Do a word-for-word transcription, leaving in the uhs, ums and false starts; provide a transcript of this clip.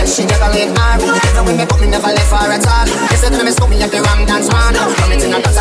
she never let her. Even when me put me never left her at all. You said to me, stop me at the wrong dance man. Come into the dance